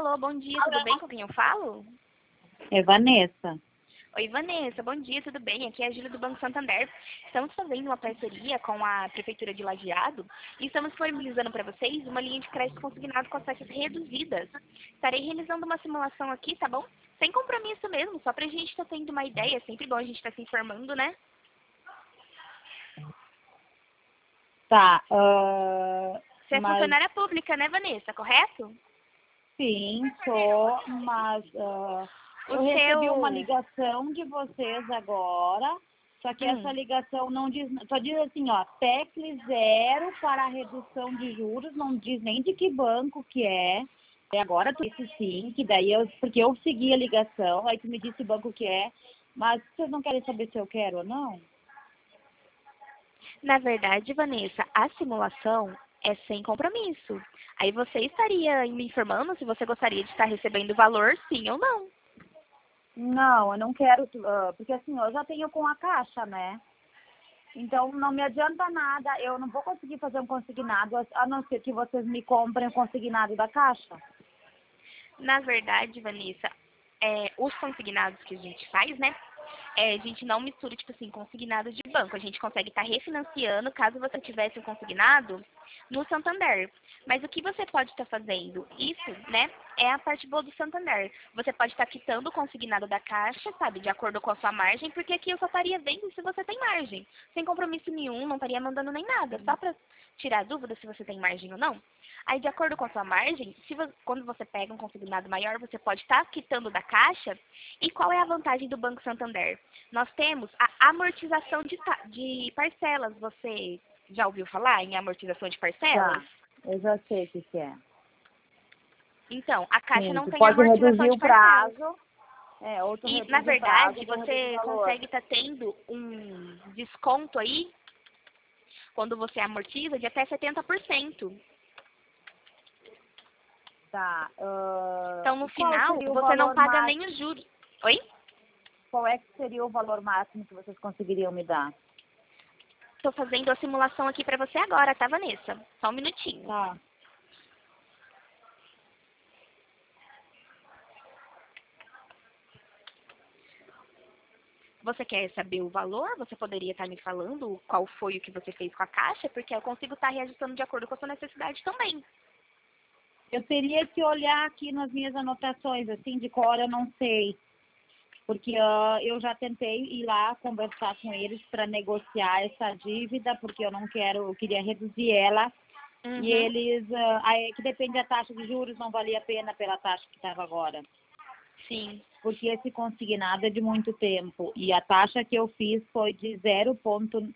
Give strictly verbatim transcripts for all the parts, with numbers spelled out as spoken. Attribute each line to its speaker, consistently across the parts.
Speaker 1: Alô, bom dia, tudo bem? Com quem eu falo?
Speaker 2: É Vanessa.
Speaker 1: Oi, Vanessa, bom dia, tudo bem? Aqui é a Júlia do Banco Santander. Estamos fazendo uma parceria com a Prefeitura de Lajeado e estamos disponibilizando para vocês uma linha de crédito consignado com as taxas reduzidas. Estarei realizando uma simulação aqui, tá bom? Sem compromisso mesmo, só para a gente estar tendo uma ideia. É sempre bom a gente estar se informando, né?
Speaker 2: Tá. Uh,
Speaker 1: Você é
Speaker 2: mas,
Speaker 1: funcionária pública, né, Vanessa? Correto?
Speaker 2: sim, sou, mas uh,
Speaker 1: O
Speaker 2: eu recebi
Speaker 1: seu...
Speaker 2: uma ligação de vocês agora, só que essa
Speaker 1: Hum.
Speaker 2: ligação não diz, só diz assim, ó, T E C zero para a redução de juros, não diz nem de que banco que é. E agora tu disse sim, que daí eu, porque eu segui a ligação, aí tu me disse o banco que é, mas vocês não querem saber se eu quero ou não?
Speaker 1: Na verdade, Vanessa, a simulação é sem compromisso. Aí você estaria me informando se você gostaria de estar recebendo o valor, sim ou não.
Speaker 2: Não, eu não quero, uh, porque assim, eu já tenho com a Caixa, né? Então, não me adianta nada, eu não vou conseguir fazer um consignado, a a não ser que vocês me comprem o consignado da Caixa.
Speaker 1: Na verdade, Vanessa, é, os consignados que a gente faz, né? É, a gente não mistura, tipo assim, consignados de banco. A gente consegue estar refinanciando caso você tivesse um consignado no Santander. Mas o que você pode estar fazendo? Isso, né, é a parte boa do Santander. Você pode estar quitando o consignado da Caixa, sabe, de acordo com a sua margem, porque aqui eu só estaria vendo se você tem margem. Sem compromisso nenhum, não estaria mandando nem nada, só para tirar dúvida se você tem margem ou não. Aí, de acordo com a sua margem, se vo- quando você pega um consignado maior, você pode estar quitando da Caixa. E qual é a vantagem do Banco Santander? Nós temos a amortização de, ta- de parcelas. Você já ouviu falar em amortização de parcelas?
Speaker 2: Tá, eu já sei o que, que é.
Speaker 1: Então, a Caixa
Speaker 2: Sim,
Speaker 1: não
Speaker 2: tu
Speaker 1: tem
Speaker 2: pode
Speaker 1: amortização
Speaker 2: reduzir
Speaker 1: de
Speaker 2: o
Speaker 1: parcelas.
Speaker 2: prazo, é, ou tu
Speaker 1: E, na
Speaker 2: reduz o prazo,
Speaker 1: verdade,
Speaker 2: ou tu reduz o
Speaker 1: você
Speaker 2: valor.
Speaker 1: consegue estar tendo um desconto aí, quando você amortiza, de até setenta por cento.
Speaker 2: Tá, uh,
Speaker 1: Então, no
Speaker 2: e qual
Speaker 1: final,
Speaker 2: seria o
Speaker 1: você não
Speaker 2: valor
Speaker 1: paga nem
Speaker 2: máximo,
Speaker 1: os juros. Oi?
Speaker 2: qual é que seria o valor máximo que vocês conseguiriam me dar?
Speaker 1: Estou fazendo a simulação aqui para você agora, tá, Vanessa? Só um minutinho.
Speaker 2: Tá.
Speaker 1: Você quer saber o valor? Você poderia estar me falando qual foi o que você fez com a Caixa? Porque eu consigo estar reajustando de acordo com a sua necessidade também.
Speaker 2: Eu teria que olhar aqui nas minhas anotações, assim, de cor eu não sei. Porque ah, eu já tentei ir lá conversar com eles para negociar essa dívida, porque eu não quero, eu queria reduzir ela. E
Speaker 1: Uhum.
Speaker 2: eles, ah, aí que depende da taxa de juros, não valia a pena pela taxa que estava agora.
Speaker 1: Sim,
Speaker 2: Porque esse consignado é de muito tempo. E a taxa que eu fiz foi de zero vírgula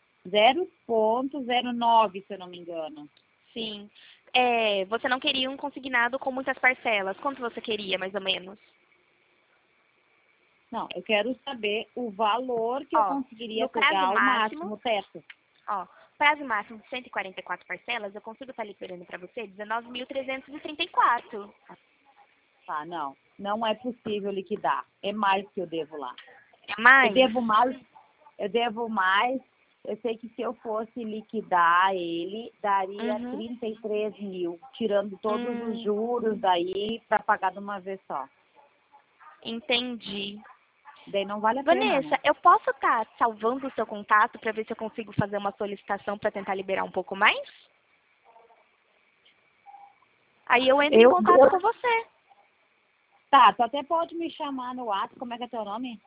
Speaker 2: zero nove, se eu não me engano.
Speaker 1: sim. É, você não queria um consignado com muitas parcelas. Quanto você queria, mais ou menos?
Speaker 2: Não, eu quero saber o valor que eu
Speaker 1: Ó,
Speaker 2: conseguiria
Speaker 1: no prazo
Speaker 2: pegar o
Speaker 1: máximo,
Speaker 2: máximo, o teto.
Speaker 1: ó, prazo máximo de cento e quarenta e quatro parcelas, eu consigo estar liberando para você dezenove mil trezentos e trinta e quatro.
Speaker 2: Tá, não. Não é possível liquidar. É mais que eu devo lá.
Speaker 1: É
Speaker 2: Eu
Speaker 1: mais?
Speaker 2: devo mais, eu devo mais. Eu sei que se eu fosse liquidar ele, daria
Speaker 1: Uhum.
Speaker 2: trinta e três mil, tirando todos os
Speaker 1: Hum,
Speaker 2: juros daí para pagar de uma vez só.
Speaker 1: entendi.
Speaker 2: Daí não vale a pena,
Speaker 1: Vanessa,
Speaker 2: né?
Speaker 1: eu posso estar salvando o seu contato para ver se eu consigo fazer uma solicitação para tentar liberar um pouco mais? Aí eu entro em
Speaker 2: Eu,
Speaker 1: contato com
Speaker 2: eu...
Speaker 1: você.
Speaker 2: Tá, tu até pode me chamar no WhatsApp, como é que é teu nome?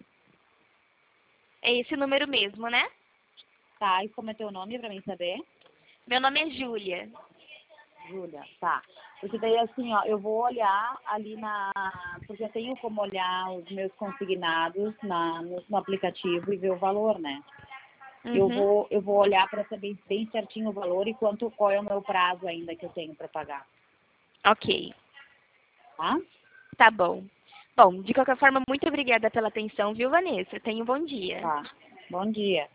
Speaker 1: É esse número mesmo, né?
Speaker 2: Tá, e como é teu nome para mim saber?
Speaker 1: Meu nome é Júlia.
Speaker 2: Júlia, tá. Porque daí assim, ó, eu vou olhar ali na. Porque eu tenho como olhar os meus consignados na, no, no aplicativo e ver o valor, né? Eu
Speaker 1: Uhum.
Speaker 2: vou, eu vou olhar para saber bem certinho o valor e quanto, qual é o meu prazo ainda que eu tenho para pagar,
Speaker 1: Ok,
Speaker 2: tá?
Speaker 1: tá bom. Bom, de qualquer forma, muito obrigada pela atenção, viu, Vanessa? Tenha um bom dia.
Speaker 2: Tá. Bom dia.